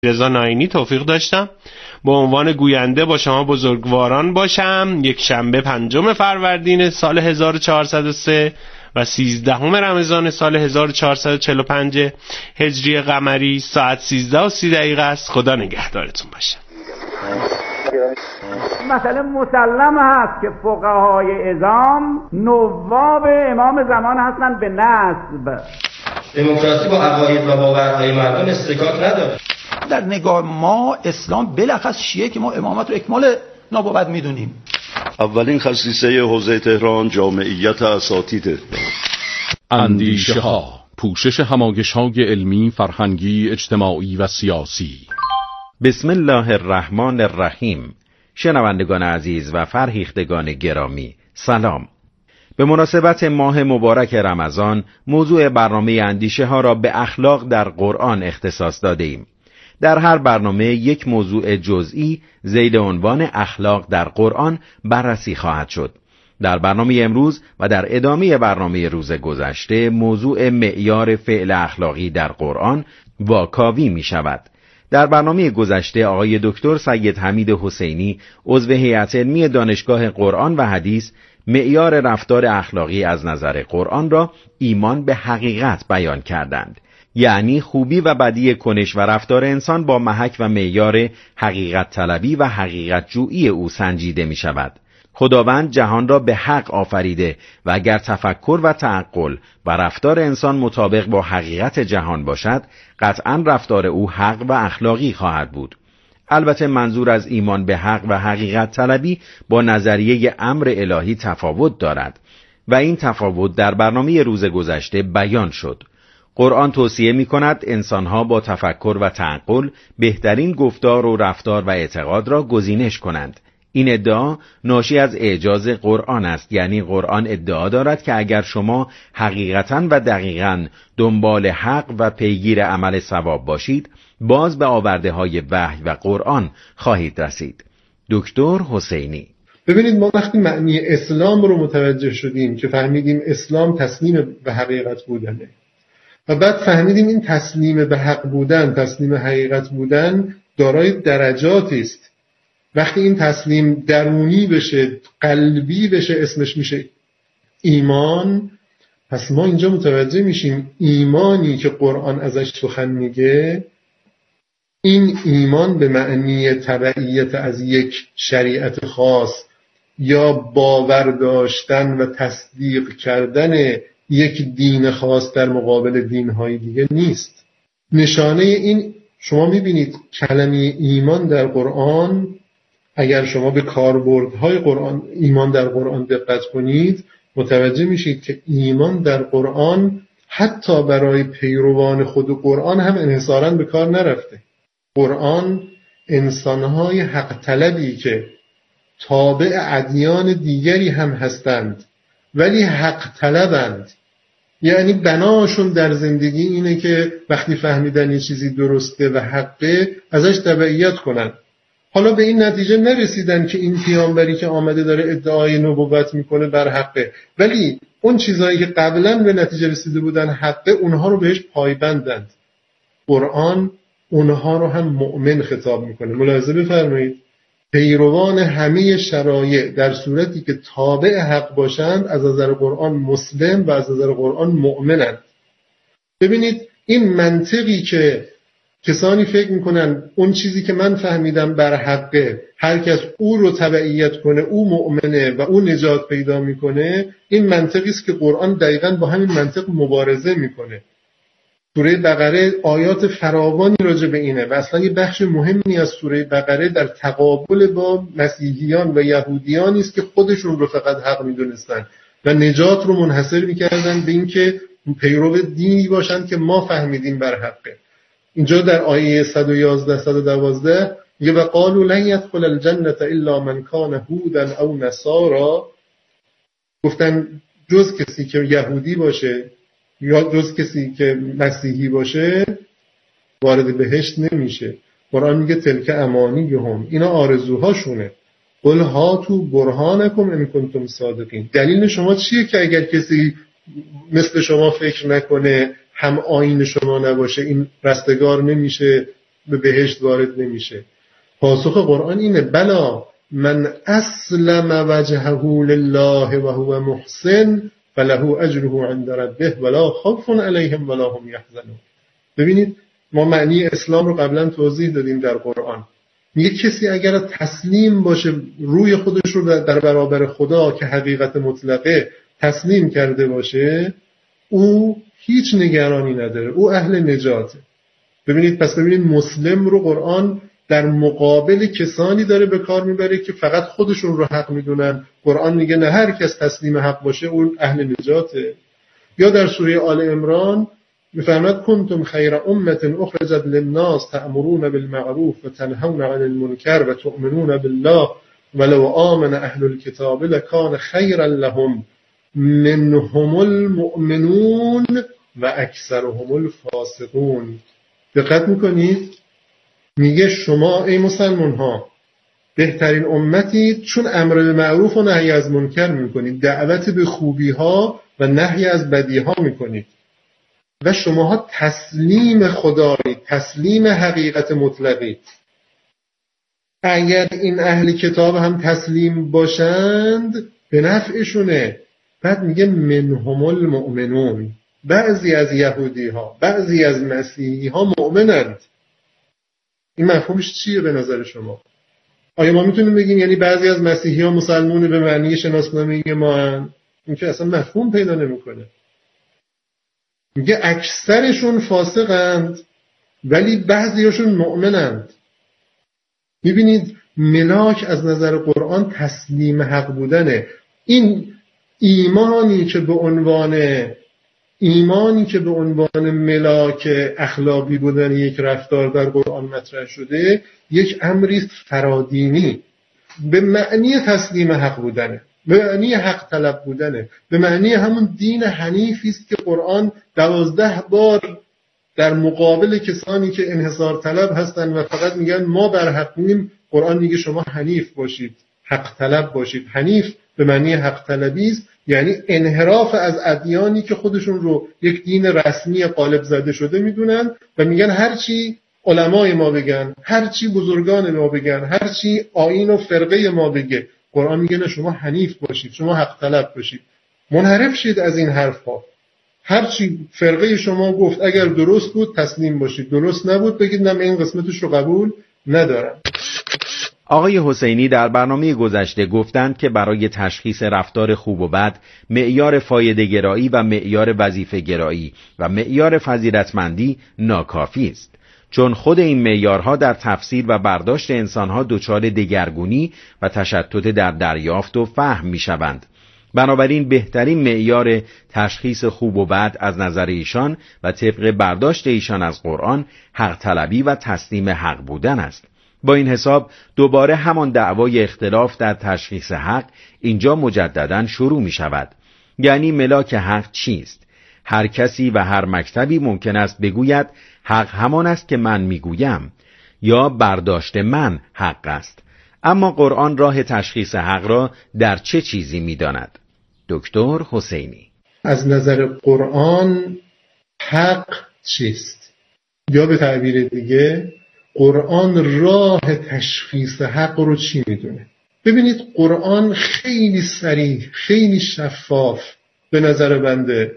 رضا ناینی توفیق داشتم به عنوان گوینده با شما بزرگواران باشم. یک شنبه 5 فروردین سال 1403 و 13 رمضان سال 1445 هجری قمری ساعت 13:30 است. خدا نگهدارتون باشه. مسئله مسلم هست که فقهای اعظام نواب امام زمان هستند به نسب. دموکراسی با عقاید و باورهای مردم استکاک نداره. در نگاه ما اسلام بلخص شیعه که ما امامت رو اکمال نبوت میدونیم. اولین خصیصه حوزه تهران جامعیت اساتید. اندیشه ها، پوشش همایش های علمی، فرهنگی، اجتماعی و سیاسی. بسم الله الرحمن الرحیم. شنوندگان عزیز و فرهیختگان گرامی، سلام. به مناسبت ماه مبارک رمضان موضوع برنامه اندیشه ها را به اخلاق در قرآن اختصاص داده ایم. در هر برنامه یک موضوع جزئی ذیل عنوان اخلاق در قرآن بررسی خواهد شد. در برنامه امروز و در ادامه برنامه روز گذشته موضوع معیار فعل اخلاقی در قرآن واکاوی می شود. در برنامه گذشته آقای دکتر سید حمید حسینی عضو هیئت علمی دانشگاه قرآن و حدیث معیار رفتار اخلاقی از نظر قرآن را ایمان به حقیقت بیان کردند. یعنی خوبی و بدی کنش و رفتار انسان با محک و معیار حقیقت طلبی و حقیقت جویی او سنجیده می شود. خداوند جهان را به حق آفریده و اگر تفکر و تعقل و رفتار انسان مطابق با حقیقت جهان باشد، قطعاً رفتار او حق و اخلاقی خواهد بود. البته منظور از ایمان به حق و حقیقت طلبی با نظریه امر الهی تفاوت دارد و این تفاوت در برنامه روز گذشته بیان شد. قرآن توصیه می کند انسانها با تفکر و تعقل بهترین گفتار و رفتار و اعتقاد را گزینش کنند. این ادعا ناشی از اعجاز قرآن است، یعنی قرآن ادعا دارد که اگر شما حقیقتاً و دقیقاً دنبال حق و پیگیر عمل صواب باشید، باز به آورده های وحی و قرآن خواهید رسید. دکتر حسینی: ببینید، ما وقتی معنی اسلام رو متوجه شدیم که فهمیدیم اسلام تسلیم به حقیقت بودنه و بعد فهمیدیم این تسلیم به حق بودن، تسلیم حقیقت بودن دارای درجاتی است. وقتی این تسلیم درونی بشه، قلبی بشه، اسمش میشه ایمان. پس ما اینجا متوجه میشیم ایمانی که قرآن ازش سخن میگه، این ایمان به معنی تبعیت از یک شریعت خاص یا باور داشتن و تصدیق کردن یک دین خاص در مقابل دینهای دیگه نیست. نشانه این شما میبینید کلمه ایمان در قرآن، اگر شما به کاربردهای قرآن ایمان در قرآن دقت کنید، متوجه میشید که ایمان در قرآن حتی برای پیروان خود قرآن هم انحصاراً به کار نرفته. قرآن انسانهای حق طلبی که تابع ادیان دیگری هم هستند ولی حق طلبند، یعنی بناشون در زندگی اینه که وقتی فهمیدن یه چیزی درسته و حقه ازش تبعیت کنن. حالا به این نتیجه نرسیدن که این پیامبری که آمده داره ادعای نبوت میکنه بر حقه، ولی اون چیزایی که قبلا به نتیجه رسیده بودن حقه، اونها رو بهش پایبندند. قرآن اونها رو هم مؤمن خطاب میکنه. ملاحظه بفرمایید، پیروان همه شرایع در صورتی که تابع حق باشند از نظر قرآن مسلم و از نظر قرآن مؤمنند. ببینید، این منطقی که کسانی فکر میکنن اون چیزی که من فهمیدم بر حقه، هر کس او رو تبعیت کنه او مؤمنه و او نجات پیدا میکنه، این منطقی است که قرآن دقیقاً با همین منطق مبارزه میکنه. سوره بقره آیات فراوانی راجع به اینه و اصلا یه بخش مهمی از سوره بقره در تقابل با مسیحیان و یهودیانی است که خودشون رو فقط حق میدونستن و نجات رو منحصر میکردن به این که پیرو دینی باشن که ما فهمیدیم بر حقه. اینجا در آیه 111 میگه و قالوا لن يدخل الجنة الا من كان هودا او نصارا، گفتن جز کسی که یهودی باشه یا جز کسی که مسیحی باشه وارد بهشت نمیشه. قرآن میگه تلک امانیهم، اینا آرزوهاشونه. قل هاتوا برهانکم ان کنتم صادقین. دلیل شما چیه که اگر کسی مثل شما فکر نکنه، هم آیین شما نباشه، این رستگار نمیشه به بهشت وارد نمیشه. پاسخ قرآن اینه بلا من اسلم وجهه لله و هو محسن فله اجره عند ربه ولا خوف علیهم ولا هم یحزنون. ببینید ما معنی اسلام رو قبلا توضیح دادیم در قرآن. میگه کسی اگر تسلیم باشه، روی خودش رو در برابر خدا که حقیقت مطلقه تسلیم کرده باشه، او هیچ نگرانی نداره، او اهل نجاته. ببینید پس ببینید مسلم رو قرآن در مقابل کسانی داره به کار میبره که فقط خودشون رو حق میدونن. قرآن میگه نه، هر کس تسلیم حق باشه اون اهل نجاته. یا در سوره آل عمران میفرماد کنتم خیر امت اخرجت للناس تأمرون بالمعروف و تنهون عن المنکر و تؤمنون بالله ولو آمن اهل الكتاب لکان خیرا لهم منهم المؤمنون و اکثرهم الفاسقون. دقت میکنید؟ میگه شما ای مسلمان ها بهترین امتید چون امر به معروف و نهی از منکر میکنید، دعوت به خوبی ها و نهی از بدی ها میکنید و شماها تسلیم خدایید، تسلیم حقیقت مطلقید. اگر این اهل کتاب هم تسلیم باشند به نفعشونه. بعد میگه منهم المؤمنون، بعضی از یهودی ها بعضی از مسیحی ها مؤمنند. این مفهومش چیه به نظر شما؟ آیا ما میتونیم بگیم یعنی بعضی از مسیحی ها مسلمون به معنی شناسنامه‌ای ما هن؟ این که اصلا مفهوم پیدا نمیکنه. میگه اکثرشون فاسقند ولی بعضیاشون مؤمنند. میبینید ملاک از نظر قرآن تسلیم حق بودنه. این ایمانی که به عنوان ملاک اخلاقی بودن یک رفتار در قرآن مطرح شده، یک امری فرادینی به معنی تسلیم حق بودنه، به معنی حق طلب بودنه، به معنی همون دین حنیفی است که قرآن 12 بار در مقابل کسانی که انحصار طلب هستن و فقط میگن ما بر حقیم، قرآن میگه شما حنیف باشید، حق طلب باشید. حنیف به معنی حق طلبی است، یعنی انحراف از ادیانی که خودشون رو یک دین رسمی قالب زده شده میدونن و میگن هرچی علمای ما بگن، هرچی بزرگان ما بگن، هرچی آیین و فرقه ما بگه، قرآن میگه نه شما حنیف باشید، شما حق طلب باشید. منحرف شید از این حرفا. هرچی فرقه شما گفت اگر درست بود تسلیم باشید، درست نبود بگید نه من این قسمتش رو قبول ندارم. آقای حسینی در برنامه گذشته گفتند که برای تشخیص رفتار خوب و بد معیار فایده‌گرایی و معیار وظیفه‌گرایی و معیار فضیلتمندی ناکافی است، چون خود این معیارها در تفسیر و برداشت انسانها دچار دگرگونی و تشتت در دریافت و فهم می‌شوند. بنابراین بهترین معیار تشخیص خوب و بد از نظر ایشان و طبق برداشت ایشان از قرآن حق طلبی و تسلیم حق بودن است. با این حساب دوباره همان دعوای اختلاف در تشخیص حق اینجا مجددا شروع می شود. یعنی ملاک حق چیست؟ هر کسی و هر مکتبی ممکن است بگوید حق همان است که من میگویم یا برداشت من حق است. اما قرآن راه تشخیص حق را در چه چیزی می‌داند؟ دکتر حسینی: از نظر قرآن حق چیست؟ یا به تعبیر دیگه قرآن راه تشخیص حق رو چی میدونه؟ ببینید قرآن خیلی صریح، خیلی شفاف به نظر بنده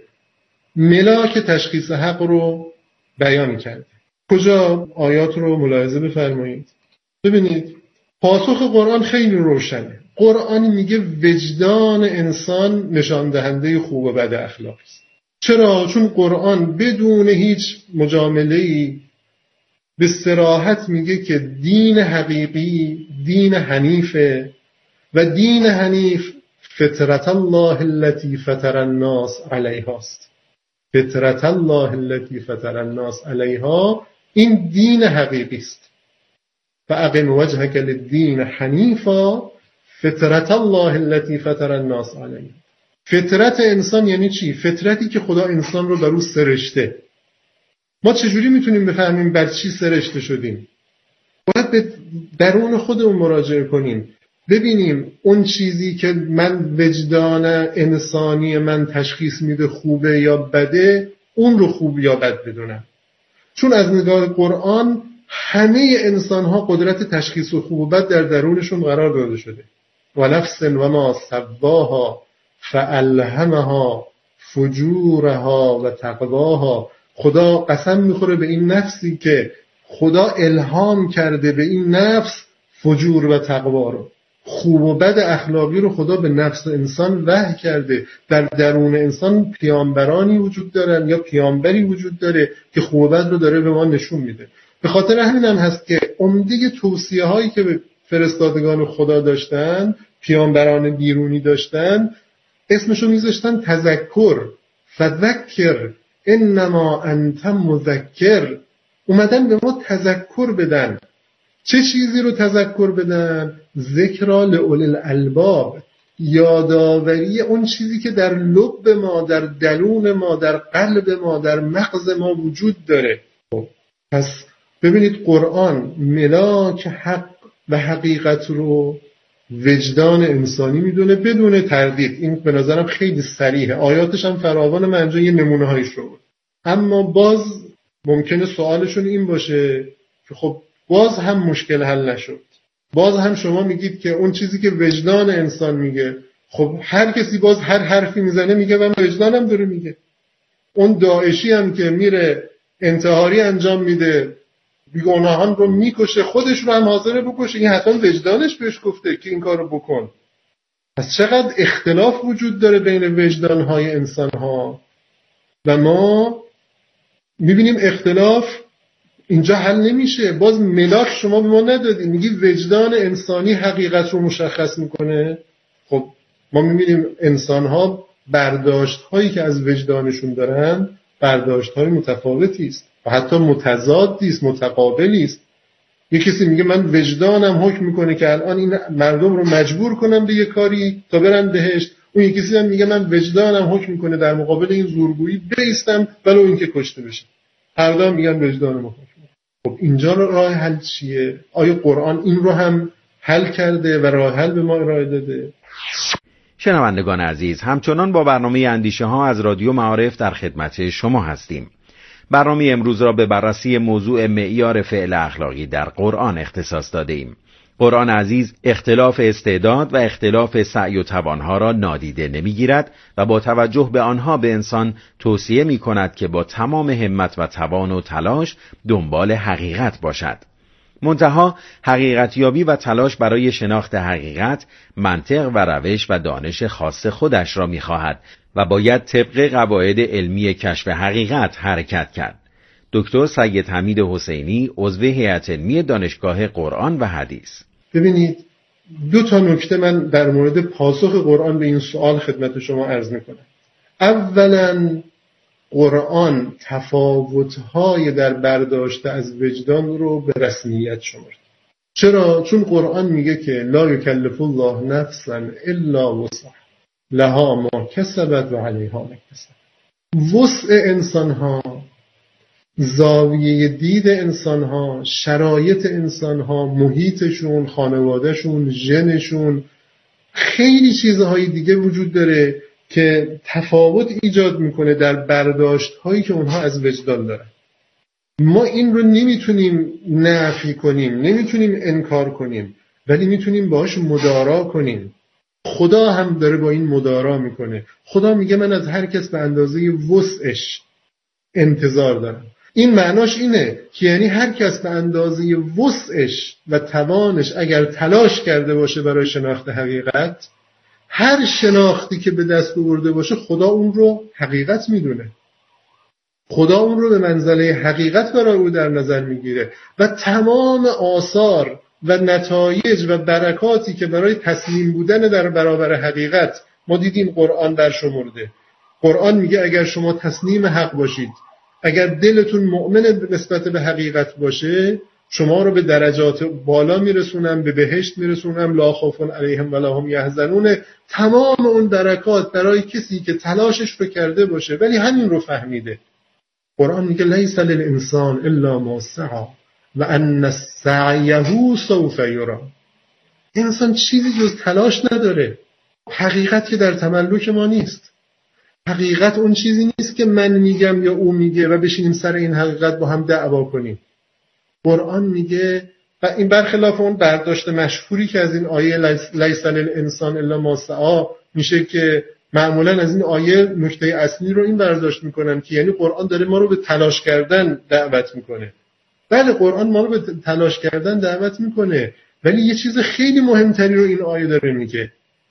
ملاک تشخیص حق رو بیان کرده. کجا آیات رو ملاحظه بفرمایید. ببینید پاسخ قرآن خیلی روشنه. قرآن میگه وجدان انسان نشان دهنده خوب و بد اخلاق است. چرا؟ چون قرآن بدون هیچ مجامله‌ای به صراحت میگه که دین حقیقی دین حنیفه و دین حنیف فطرت الله التي فطر الناس علیها است. فطرت الله التي فطر الناس علیها این دین حقیقی است. فاقم وجهك للدین حنیفا فطرت الله التي فطر الناس علیها. فطرت انسان یعنی چی؟ فطرتی که خدا انسان رو بر او سرشته. ما چجوری میتونیم بفهمیم بر چی سرشته شدیم؟ باید به درون خودمون مراجعه کنیم، ببینیم اون چیزی که من وجدان انسانی من تشخیص میده خوبه یا بده، اون رو خوب یا بد بدونم. چون از نگاه قرآن همه انسان ها قدرت تشخیص و خوب و بد در درونشون قرار داده شده. و نفس و ما سواها فالهمها فجورها و تقواها. خدا قسم میخوره به این نفسی که خدا الهام کرده به این نفس فجور و تقوا رو، خوب و بد اخلاقی رو خدا به نفس انسان وحی کرده. در درون انسان پیامبرانی وجود دارن یا پیامبری وجود داره که خوب و بد رو داره به ما نشون میده. به خاطر همین هم هست که عمده توصیه هایی که به فرستادگان خدا داشتن، پیامبران بیرونی داشتن، اسمشو میذاشتن تذکر. فذکر انما انت مذکر. اومدن به ما تذکر بدن. چه چیزی رو تذکر بدن؟ ذکرا لأولی الالباب، یادآوری اون چیزی که در لب ما، در درون ما، در قلب ما، در مغز ما وجود داره. پس ببینید قرآن ملاک حق و حقیقت رو وجدان انسانی میدونه بدون تردید. این به نظرم خیلی صریحه، آیاتش هم فراوان، من اینجا یه نمونه هایش رو بود. اما باز ممکنه سوالشون این باشه که خب باز هم مشکل حل نشد. باز هم شما میگید که اون چیزی که وجدان انسان میگه، خب هر کسی باز هر حرفی میزنه میگه من وجدانم داره میگه. اون داعشی هم که میره انتحاری انجام میده، بیگناهان رو میکشه، خودش رو هم حاضره بکشه، این حتما وجدانش بهش گفته که این کار رو بکن. پس چقدر اختلاف وجود داره بین وجدانهای انسانها و ما میبینیم اختلاف اینجا حل نمیشه. باز ملاک شما به ما ندادید، میگی وجدان انسانی حقیقت رو مشخص میکنه. خب ما میبینیم انسانها برداشت هایی که از وجدانشون دارن برداشت های متفاوتی است و حتی متضادی است، متقابلی است. یک کسی میگه من وجدانم حکم میکنه که الان این مردم رو مجبور کنم به یه کاری تا برن بهشت. اون یک کسی هم میگه من وجدانم حکم میکنه در مقابل این زورگویی بایستم ولو اینکه کشته بشه. هر دو میگن وجدانم حکم. خب اینجا راه حل چیه؟ آیا قرآن این رو هم حل کرده و راه حل به ما ارائه داده؟ شنوندگان عزیز، همچنان با برنامه اندیشه ها از رادیو معارف در خدمت شما هستیم. برنامه امروز را به بررسی موضوع معیار فعل اخلاقی در قرآن اختصاص داده ایم. قرآن عزیز اختلاف استعداد و اختلاف سعی و توانها را نادیده نمیگیرد و با توجه به آنها به انسان توصیه می کند که با تمام همت و توان و تلاش دنبال حقیقت باشد. منتها حقیقتیابی و تلاش برای شناخت حقیقت منطق و روش و دانش خاص خودش را می‌خواهد و باید طبق قواعد علمی کشف حقیقت حرکت کرد. دکتر سید حمید حسینی، عضو هیئت علمی دانشگاه قرآن و حدیث. ببینید 2 نکته من در مورد پاسخ قرآن به این سوال خدمت شما عرض می‌کنم. اولاً قرآن تفاوت‌های در برداشت از وجدان رو به رسمیت شمرد. چرا؟ چون قرآن میگه که لا یکلف الله نفسا الا وسعها لها ما کسبت و علیها ما اکتسبت. وسع انسان‌ها، زاویه دید انسان‌ها، شرایط انسان‌ها، محیطشون، خانوادهشون، ژنشون، خیلی چیزهای دیگه وجود داره که تفاوت ایجاد میکنه در برداشت هایی که اونها از وجدان دارن. ما این رو نمیتونیم نفی کنیم، نمیتونیم انکار کنیم، ولی میتونیم باهاش مدارا کنیم. خدا هم داره با این مدارا میکنه. خدا میگه من از هر کس به اندازه وسعش انتظار دارم. این معناش اینه که یعنی هر کس به اندازه وسعش و توانش اگر تلاش کرده باشه برای شناخت حقیقت، هر شناختی که به دست آورده باشه خدا اون رو حقیقت میدونه. خدا اون رو به منزله حقیقت برای او در نظر میگیره و تمام آثار و نتایج و برکاتی که برای تسلیم بودن در برابر حقیقت ما دیدیم قرآن برشمرده. قرآن میگه اگر شما تسلیم حق باشید، اگر دلتون مؤمن نسبت به حقیقت باشه، شما رو به درجات بالا میرسونم، به بهشت میرسونم، لا خوف علیهم ولا هم یحزنون. تمام اون برکات برای کسی که تلاشش رو کرده باشه ولی همین رو فهمیده. قرآن میگه لیس للانسان الا ما سعی و ان سعیه سوف یری. انسان چیزی جز تلاش نداره. حقیقت که در تملک ما نیست. حقیقت اون چیزی نیست که من میگم یا او میگه و بشینیم سر این حقیقت با هم دعوا کنیم. قرآن میگه و این برخلاف اون برداشت مشهوری که از این آیه لیس للانسان الا ما سعی میشه که معمولا از این آیه نکته اصلی رو این برداشت میکنن که یعنی قرآن داره ما رو به تلاش کردن دعوت میکنه. بله قرآن ما رو به تلاش کردن دعوت میکنه، ولی یه چیز خیلی مهمتری رو این آیه داره میگه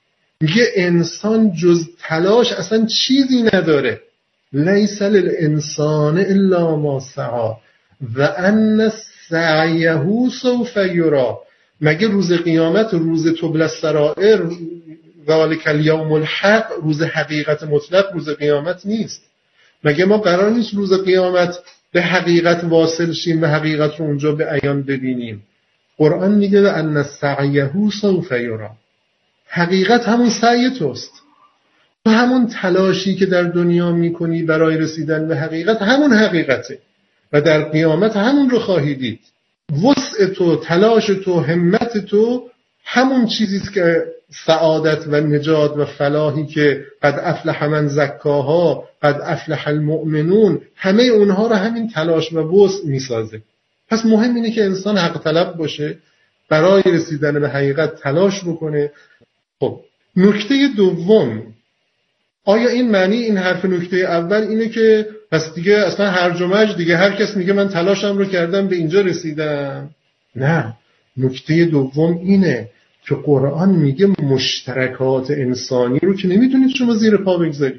انسان جز تلاش اصلا چیزی نداره. لیس للانسان الا ما سعی و ان سعیه سوف یری. مگه روز قیامت روز تبلی السرائر ذالک الیوم الحق روز حقیقت مطلق روز قیامت نیست؟ مگه ما قرار نیست روز قیامت به حقیقت واصل شیم و حقیقت رو اونجا به عیان ببینیم؟ قرآن میگه ان سعیه سوف یری. حقیقت همون سعی توست، تو همون تلاشی که در دنیا میکنی برای رسیدن به حقیقت همون حقیقته و در قیامت همون رو خواهی دید. وسع تو، تلاش تو، همت تو همون چیزیست که سعادت و نجات و فلاحی که قد افلح من زکاها قد افلح المؤمنون، همه اونها رو همین تلاش و وسع میسازه. پس مهم اینه که انسان حق طلب باشه، برای رسیدن به حقیقت تلاش بکنه. خب نکته دوم، آیا این معنی این حرف نکته اول اینه که پس دیگه اصلا هرج و مرج دیگه هر کس میگه من تلاشم رو کردم به اینجا رسیدم؟ نه، نکته دوم اینه که قرآن میگه مشترکات انسانی رو که نمیتونید شما زیر پا بگذارید.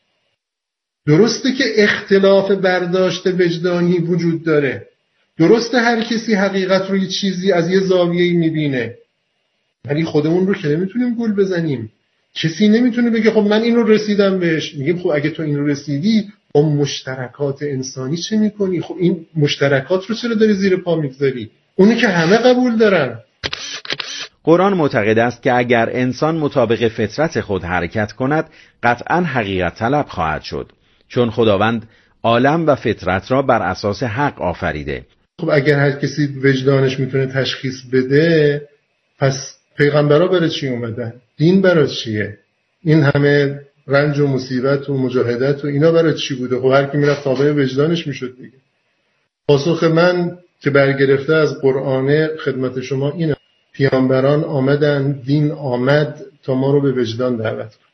درسته که اختلاف برداشت وجدانی وجود داره، درسته هر کسی حقیقت رو یه چیزی از یه زاویه‌ای میبینه، ولی خودمون رو که نمیتونیم گول بزنیم. کسی نمیتونه بگه خب من این رو رسیدم بهش. میگیم خب اگه تو این رو رسیدی با مشترکات انسانی چه میکنی؟ خب این مشترکات رو چرا داری زیر پا میگذاری؟ اونی که همه قبول دارن. قرآن معتقد است که اگر انسان مطابق فطرت خود حرکت کند قطعاً حقیقت طلب خواهد شد، چون خداوند عالم و فطرت را بر اساس حق آفریده. خب اگر هر کسی وجدانش میتونه تشخیص بده، پس پیغمبرها برای چی اومدن؟ دین برای چیه؟ این همه رنج و مصیبت و مجاهدت و اینا برای چی بوده؟ خب هر کی میرفت تابع وجدانش میشد دیگه. پاسخ من که برگرفته از قرآن خدمت شما اینه: پیامبران آمدن، دین آمد تا ما رو به وجدان دعوت کنه.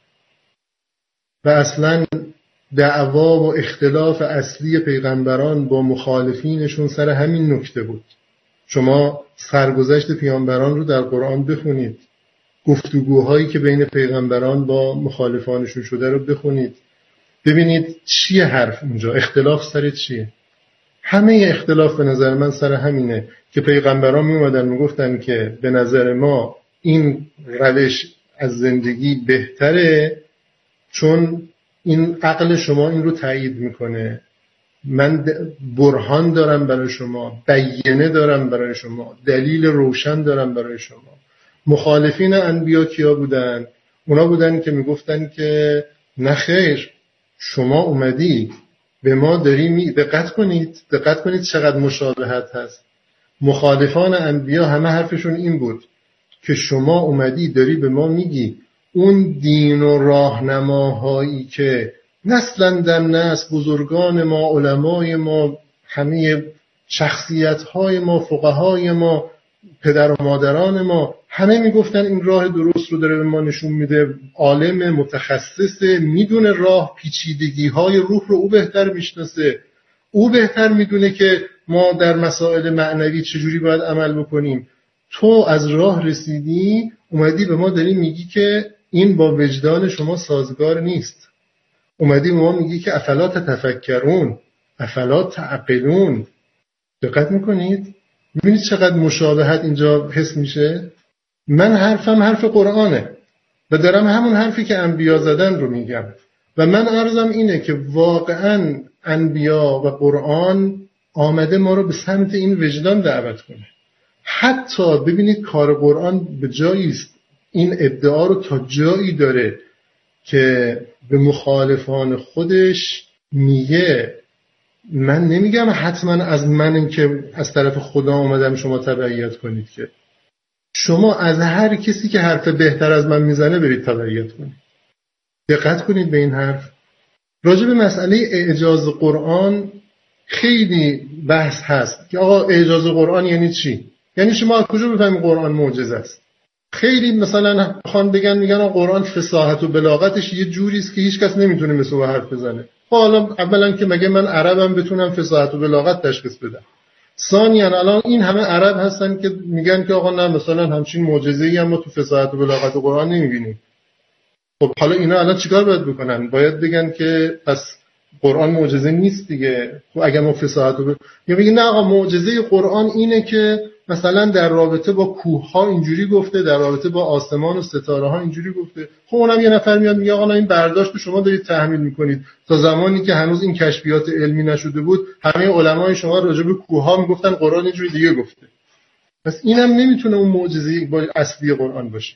و اصلا دعوا و اختلاف اصلی پیغمبران با مخالفینشون سر همین نکته بود. شما سرگذشت پیامبران رو در قرآن بخونید، گفتگوهایی که بین پیغمبران با مخالفانشون شده رو بخونید، ببینید چیه حرف اونجا، اختلاف سر چیه. همه اختلاف به نظر من سر همینه که پیغمبران می اومدن می گفتن که به نظر ما این روش از زندگی بهتره چون این عقل شما این رو تایید میکنه، من برهان دارم برای شما، بیانه دارم برای شما، دلیل روشن دارم برای شما. مخالفین انبیا کیا بودن؟ اونا بودن که میگفتن که نه خیر، شما اومدی به ما داری دقت کنید چقدر مشابهت هست. مخالفان انبیا همه حرفشون این بود که شما اومدی داری به ما میگی اون دین و راهنماهایی که نسلا در نسل بزرگان ما، علمای ما، همه شخصیت‌های ما، فقهای ما، پدر و مادران ما، همه میگفتن این راه درست رو داره به ما نشون میده، عالم متخصص، میدونه راه، پیچیدگی‌های روح رو او بهتر میشناسه، او بهتر میدونه که ما در مسائل معنوی چجوری باید عمل بکنیم. تو از راه رسیدی، اومدی به ما داری میگی که این با وجدان شما سازگار نیست. اومدی به ما میگی که افلا تتفکرون، افلا تعقلون. دقت میکنید؟ میبینید چقدر مشابهت اینجا حس میشه؟ من حرفم حرف قرآنه و دارم همون حرفی که انبیا زدن رو میگم و من عرضم اینه که واقعا انبیا و قرآن آمده ما رو به سمت این وجدان دعوت کنه. حتی ببینید کار قرآن به جایی است، این ادعا رو تا جایی داره که به مخالفان خودش میگه من نمیگم حتما از من که از طرف خدا اومدم شما تبعیت کنید، که شما از هر کسی که حرف بهتر از من میزنه برید تبعیت کنید. دقت کنید به این حرف. راجع به مسئله اعجاز قرآن خیلی بحث هست که آقا اعجاز قرآن یعنی چی؟ یعنی شما از کجا بفهمید قرآن معجزه است؟ خیلی مثلا میخوان میگن قرآن فصاحت و بلاغتش یه جوری است که هیچ کس نمیتونه مثل او حرف بزنه. حالا اولا که مگه من عربم بتونم فصاحت و بلاغت تشخیص بدم؟ ثانیاً الان این همه عرب هستن که میگن که آقا نه مثلا همچین معجزه‌ای هم ما تو فصاحت و بلاغت و قرآن نمیبینیم. خب حالا اینا الان چیکار باید بکنن؟ باید بگن که پس قرآن معجزه نیست دیگه. خب اگه ما فصاحت یا میگن نه آقا معجزه قرآن اینه که مثلا در رابطه با کوه ها اینجوری گفته، در رابطه با آسمان و ستاره ها اینجوری گفته. خب اونم یه نفر میاد میگه آقا این برداشت رو شما دارید تحمیل میکنید. تا زمانی که هنوز این کشفیات علمی نشده بود همه علمای شما راجع به کوه ها میگفتن قرآن اینجوری دیگه گفته. پس اینم نمیتونه اون معجزه اصلی قرآن باشه.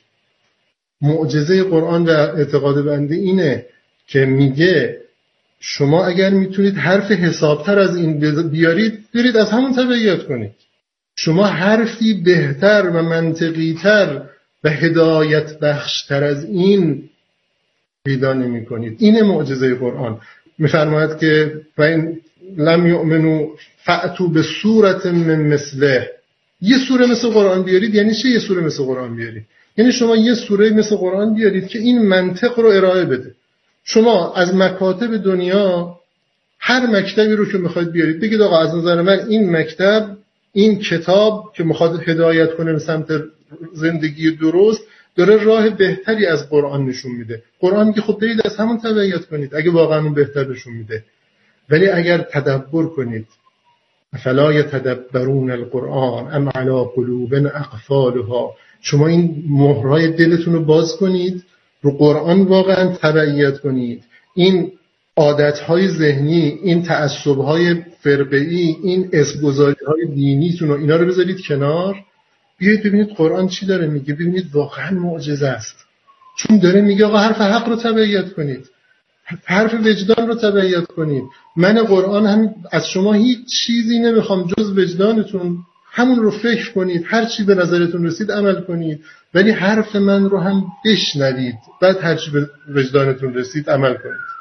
معجزه قرآن و اعتقاد بنده اینه که میگه شما اگر میتونید حرف حسابتر از این بیارید برید از همون تبعیت کنید. شما حرفی بهتر و منطقی‌تر و هدایت بخشتر از این پیدا نمی کنید. این معجزه قرآن. میفرماید که فإن لم یؤمنوا فأتوا بسورة من مثله. یه سوره مثل قرآن بیارید. یعنی چه یه سوره مثل قرآن بیارید؟ یعنی شما یه سوره مثل قرآن بیارید که این منطق رو ارائه بده. شما از مکاتب دنیا هر مکتبی رو که میخواید بیارید بگید آقا از نظر من این مکتب، این کتاب که میخواد هدایت کنه به سمت زندگی درست داره راه بهتری از قرآن نشون میده. قرآن میگه خب برید از همون تبعیت کنید اگه واقعا اون بهتر نشون میده. ولی اگر تدبر کنید فلا یتدبرون القرآن ام علی قلوب اقفالها، شما این مهرهای دلتون رو باز کنید، رو قرآن واقعا تبعیت کنید، این عادتهای ذهنی، این تعصبهای فرقه‌ای، این اسم‌گذاری‌های دینیتون رو اینا رو بذارید کنار، بیایید ببینید قرآن چی داره میگه. ببینید واقعا معجزه است، چون داره میگه آقا حرف حق رو تبعیت کنید، حرف وجدان رو تبعیت کنید. من قرآن هم از شما هیچ چیزی نمیخوام جز وجدانتون، همون رو فکر کنید، هر چی به نظرتون رسید عمل کنید، ولی حرف من رو هم بشنوید، بعد هر چی به وجدانتون رسید عمل کنید.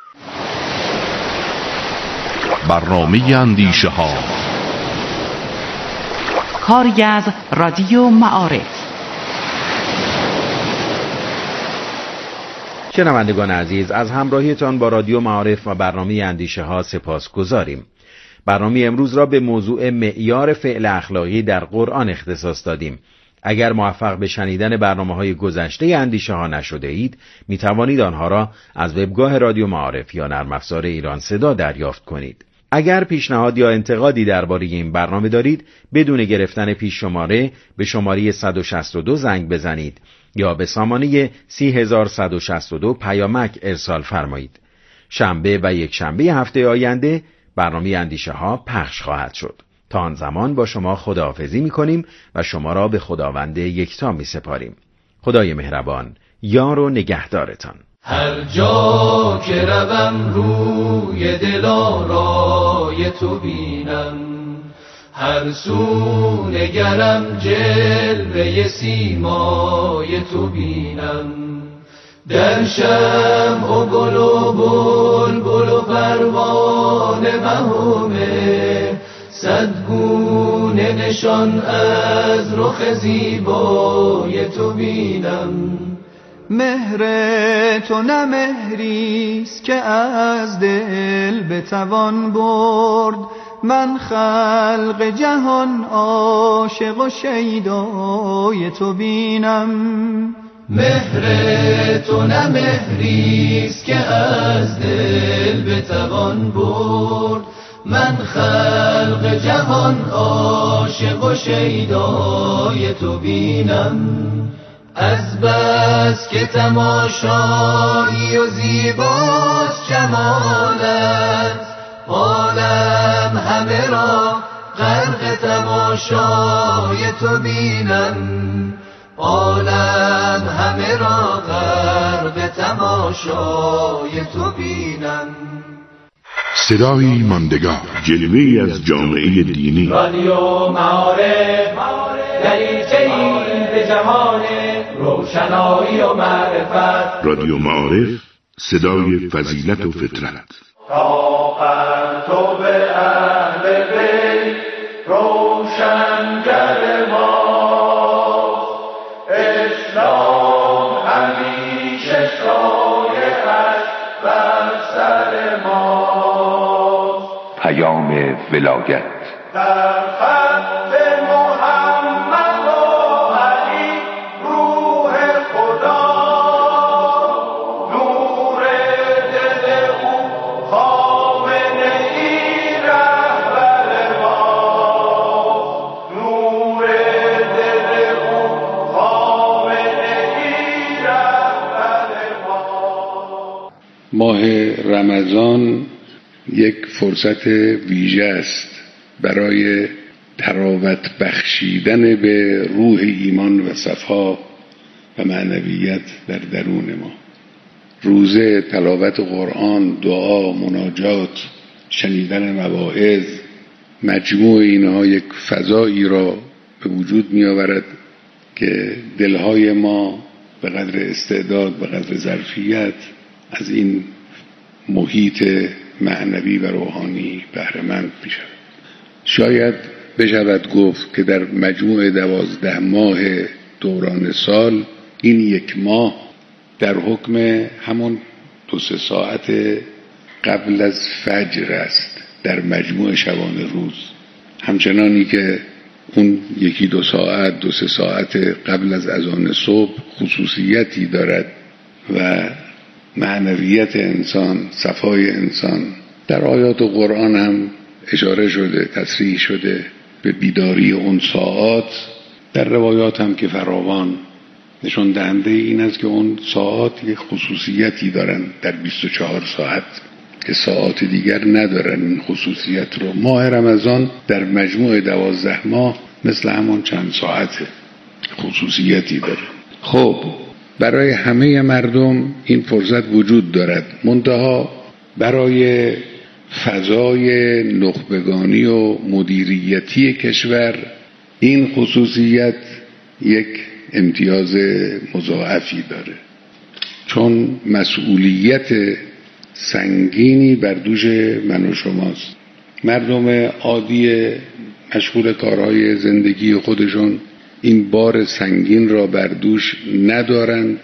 برنامه اندیشه ها، کاری از رادیو معارف. شنوندگان عزیز، از همراهیتان با رادیو معارف و برنامه اندیشه ها سپاسگزاریم. برنامه امروز را به موضوع معیار فعل اخلاقی در قرآن اختصاص دادیم. اگر موفق به شنیدن برنامه‌های گذشته اندیشه ها نشده اید، می توانید آنها را از وبگاه رادیو معارف یا نرم افزار ایران صدا دریافت کنید. اگر پیشنهاد یا انتقادی درباره این برنامه دارید، بدون گرفتن پیش شماره به شماره 162 زنگ بزنید یا به سامانه 30162 پیامک ارسال فرمایید. شنبه و یک شنبه هفته آینده برنامه اندیشه ها پخش خواهد شد. تا آن زمان با شما خداحافظی می‌کنیم و شما را به خداوند یکتا می‌سپاریم. خدای مهربان یار و نگهدارتان. هر جا که روم روی دلارای تو بینم، هر سو نگرم جلوه سیمای تو بینم. در شمع و گل و بلبل و پروانه مهمه، صد گونه نشان از رخ زیبای تو بینم. مهر تو نه مهریست که از دل بتوان برد، من خلق جهان عاشق و شیدای تو بینم. مهر تو نه مهریست که از دل بتوان برد، من خلق جهان عاشق و شیدای تو بینم. از بس که تماشایی و زیباست جمالت، عالم همه را غرق تماشای تو بینم. عالم همه را غرق تماشای تو بینم. صدایی ماندگار، جلوه‌ای از جامعه دینی. رادیو معارف، دریچه‌ای به جهان روشنایی و معرفت. رادیو معارف، صدای فضیلت و فطرت. تا پرتو اهل بیت روشنگر ما، اسلام همیشه سایه‌اش بر سر ما. پیام ولایت در خط محمد و علی روح خدا، نور دل او خامنه ای رهبر ما، نور دل او خامنه ای رهبر ما. ماه رمضان یک فرصت ویژه است برای تراوت بخشیدن به روح ایمان و صفا و معنویت در درون ما. روزه، تلاوت قرآن، دعا، مناجات، شنیدن مواعظ، مجموع اینها یک فضایی را به وجود می آورد که دلهای ما به قدر استعداد، به قدر ظرفیت از این محیط معنوی و روحانی بهره‌مند می‌شود. شاید بشود گفت که در مجموع 12 ماه دوران سال این یک ماه در حکم همون 2-3 ساعت قبل از فجر است در مجموع شبانه روز، همچنانی که اون 1-2 ساعت 2-3 ساعت قبل از اذان صبح خصوصیتی دارد و معنویت انسان، صفای انسان. در آیات قرآن هم اشاره شده، تصریح شده به بیداری اون ساعات. در روایات هم که فراوان نشون دهنده این است که اون ساعات یک خصوصیتی دارن در 24 ساعت که ساعات دیگر ندارن این خصوصیت رو. ماه رمضان در مجموع 12 ماه مثل همون چند ساعته خصوصیتی داره. خب برای همه مردم این فرصت وجود دارد، منتها برای فضای نخبگانی و مدیریتی کشور این خصوصیت یک امتیاز مضاعفی داره، چون مسئولیت سنگینی بر دوش من و شماست. مردم عادی مشغول کارهای زندگی خودشون این بار سنگین را بر دوش ندارند.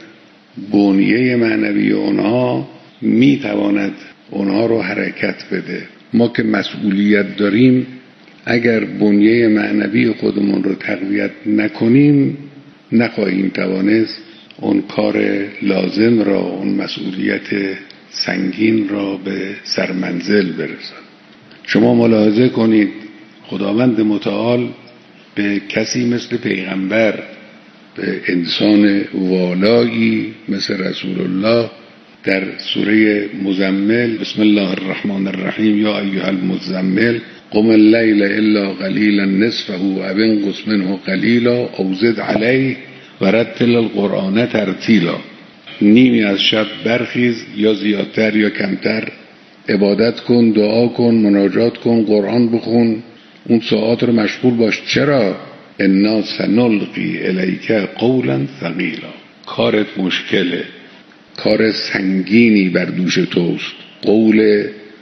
بنیه معنوی اونها میتواند اونها رو حرکت بده. ما که مسئولیت داریم اگر بنیه معنوی خودمون رو تقویت نکنیم نخواهیم توانست اون کار لازم را، اون مسئولیت سنگین را به سرمنزل برسان. شما ملاحظه کنید خداوند متعال به کسی مثل پیغمبر، به انسان والایی مثل رسول الله در سوره مزمل بسم الله الرحمن الرحیم یا ایها المزمل قم اللیل الا قلیلا نصفه او انقص منه قلیلا او زد علیه ورتل القرآن ترتیلا. نیمی از شب برخیز یا زیادتر یا کمتر، عبادت کن، دعا کن، مناجات کن، قرآن بخون، اون ساعات رو مشغول باش. چرا؟ انا سنلقی الیک قولا ثقیلا. کارت مشکله، کار سنگینی بر دوش توست، قول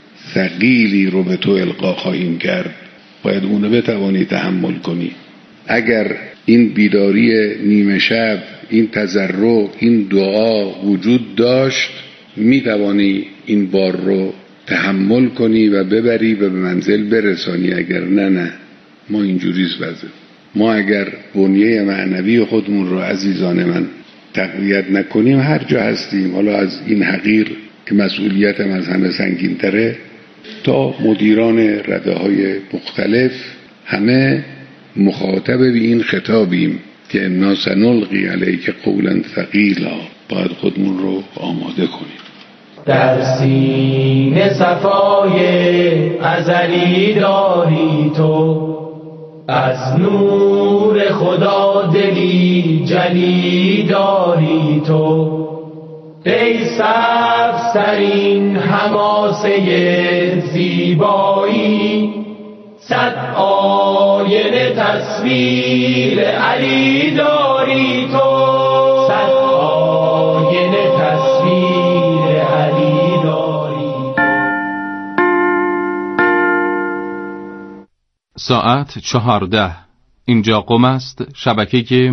ثقیلی رو به تو القا خواهیم کرد، باید اونو بتوانی تحمل کنی. اگر این بیداری نیمه شب، این تضرع، این دعا وجود داشت میتوانی این بار رو تحمل کنی و ببری و به منزل برسانی. اگر نه ما اینجوریست وضع. ما اگر بنیه معنوی خودمون رو عزیزان من تقویت نکنیم هر جا هستیم، حالا از این حقیر که مسئولیتم از همه سنگین تره تا مدیران رده های مختلف، همه مخاطب به این خطابیم که انا سنلقی علیک قولا ثقیلا. باید خودمون رو آماده کنیم. در سینه صفای ازلی داری تو، از نور خدا دلی جلی داری تو. ای سبزترین حماسه زیبایی، صد آینه تصویر علی داری تو. صد آینه تصویر علی داری. ساعت 14. اینجا قم است، شبکه